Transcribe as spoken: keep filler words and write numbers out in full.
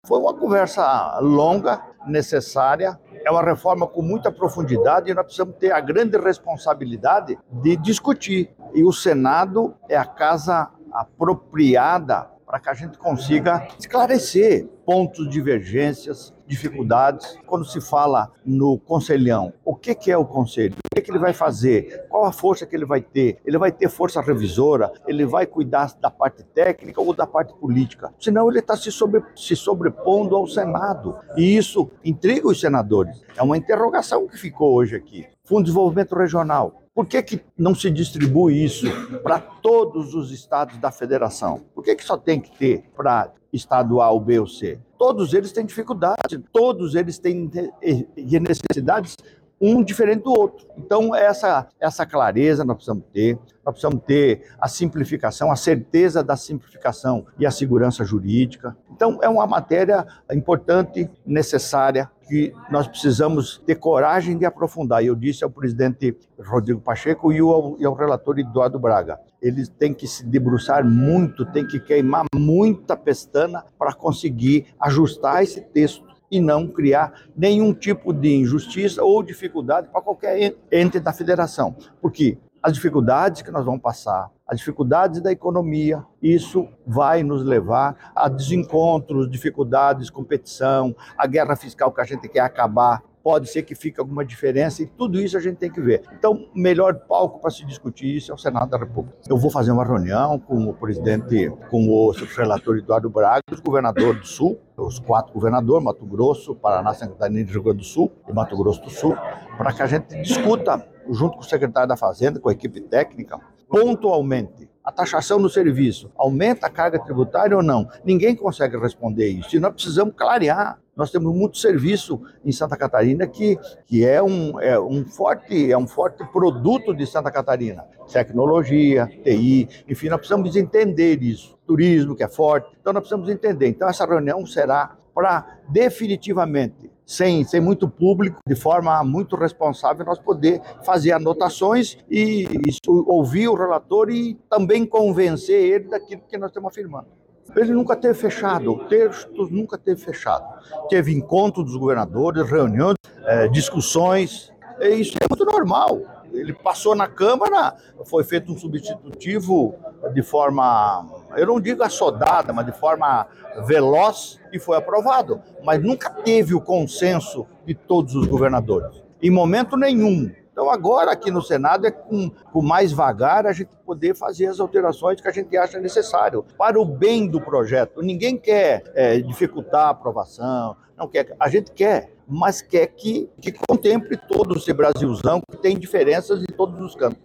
Foi uma conversa longa, necessária, é uma reforma com muita profundidade e nós precisamos ter a grande responsabilidade de discutir. E o Senado é a casa apropriada para que a gente consiga esclarecer pontos, divergências, dificuldades. Quando se fala no conselhão, o que que é o conselho? O que que ele vai fazer? Qual a força que ele vai ter? Ele vai ter força revisora? Ele vai cuidar da parte técnica ou da parte política? Senão ele está se, sobre, se sobrepondo ao Senado. E isso intriga os senadores. É uma interrogação que ficou hoje aqui. Fundo de Desenvolvimento Regional. Por que que não se distribui isso para todos os estados da federação? Por que que só tem que ter para estado A, ou B ou C? Todos eles têm dificuldade, todos eles têm necessidades, um diferente do outro. Então, essa, essa clareza nós precisamos ter, nós precisamos ter a simplificação, a certeza da simplificação e a segurança jurídica. Então, é uma matéria importante, necessária, que nós precisamos ter coragem de aprofundar. E eu disse ao presidente Rodrigo Pacheco e ao, e ao relator Eduardo Braga, eles têm que se debruçar muito, têm que queimar muita pestana para conseguir ajustar esse texto e não criar nenhum tipo de injustiça ou dificuldade para qualquer ente da federação. Porque as dificuldades que nós vamos passar, as dificuldades da economia, isso vai nos levar a desencontros, dificuldades, competição, a guerra fiscal que a gente quer acabar. Pode ser que fique alguma diferença e tudo isso a gente tem que ver. Então, o melhor palco para se discutir isso é o Senado da República. Eu vou fazer uma reunião com o presidente, com o relator Eduardo Braga, os governadores do Sul, os quatro governadores, Mato Grosso, Paraná, Santa Catarina, Rio Grande do Sul e Mato Grosso do Sul, para que a gente discuta, junto com o secretário da Fazenda, com a equipe técnica, pontualmente, a taxação no serviço aumenta a carga tributária ou não? Ninguém consegue responder isso e nós precisamos clarear. Nós temos muito serviço em Santa Catarina que, que é, um, é, um forte, é um forte produto de Santa Catarina. Tecnologia, T I, enfim, nós precisamos entender isso. Turismo, que é forte, então nós precisamos entender. Então essa reunião será para definitivamente, sem, sem muito público, de forma muito responsável, nós poder fazer anotações e, e ouvir o relator e também convencer ele daquilo que nós estamos afirmando. Ele nunca teve fechado, o texto nunca teve fechado. Teve encontro dos governadores, reuniões, é, discussões, e isso é muito normal. Ele passou na Câmara, foi feito um substitutivo de forma, eu não digo assodada, mas de forma veloz e foi aprovado. Mas nunca teve o consenso de todos os governadores, em momento nenhum. Então agora aqui no Senado é com, com mais vagar a gente poder fazer as alterações que a gente acha necessário para o bem do projeto. Ninguém quer é, dificultar a aprovação, não quer, a gente quer, mas quer que, que contemple todo esse Brasilzão que tem diferenças em todos os campos.